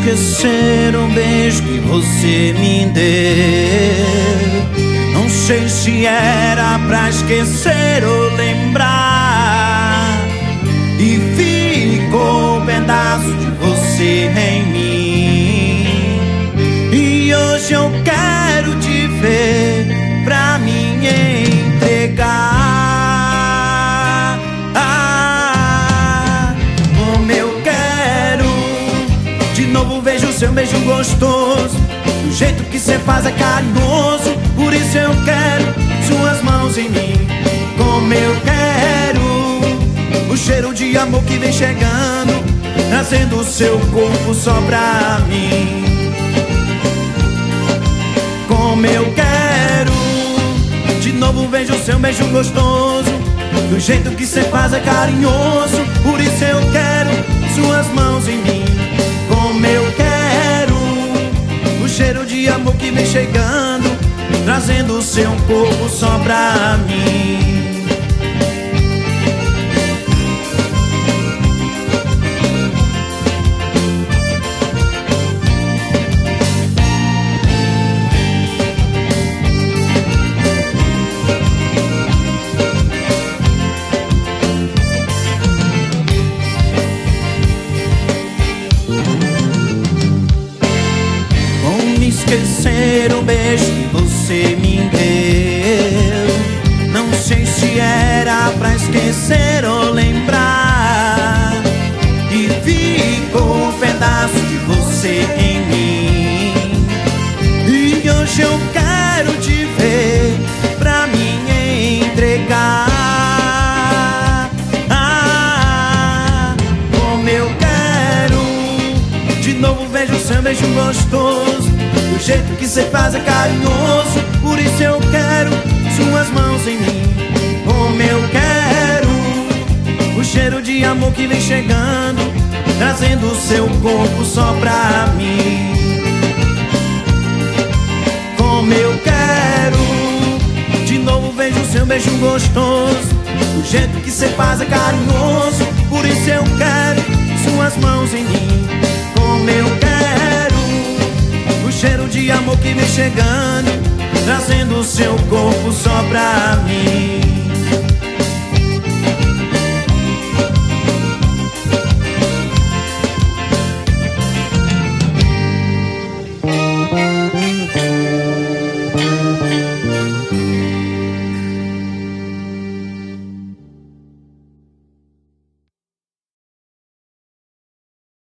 esquecer um beijo que você me deu. Não sei se era pra esquecer ou lembrar, e ficou um pedaço de você em mim. E hoje eu quero te ver pra me entregar. Como eu quero. De novo vejo o seu beijo gostoso, do jeito que cê faz é carinhoso. Por isso eu quero suas mãos em mim. Como eu quero o cheiro de amor que vem chegando, trazendo o seu corpo só pra mim. Como eu quero. De novo vejo o seu beijo gostoso, do jeito que cê faz é carinhoso. Por isso eu quero suas mãos em mim. Como eu quero o cheiro de amor que vem chegando, trazendo o seu corpo só pra mim. Esquecer o beijo que você me deu. Não sei se era pra esquecer ou lembrar, e ficou um pedaço de você em mim. E hoje eu quero te ver pra me entregar. Como eu quero. De novo vejo o seu beijo gostoso, do jeito que cê faz é carinhoso. Por isso eu quero suas mãos em mim. Como eu quero o cheiro de amor que vem chegando, trazendo o seu corpo só pra mim. Como eu quero. De novo vejo o seu beijo gostoso, do jeito que cê faz é carinhoso. Por isso eu quero suas mãos em mim. Como eu quero o cheiro de amor que vem chegando, trazendo o seu corpo só pra mim.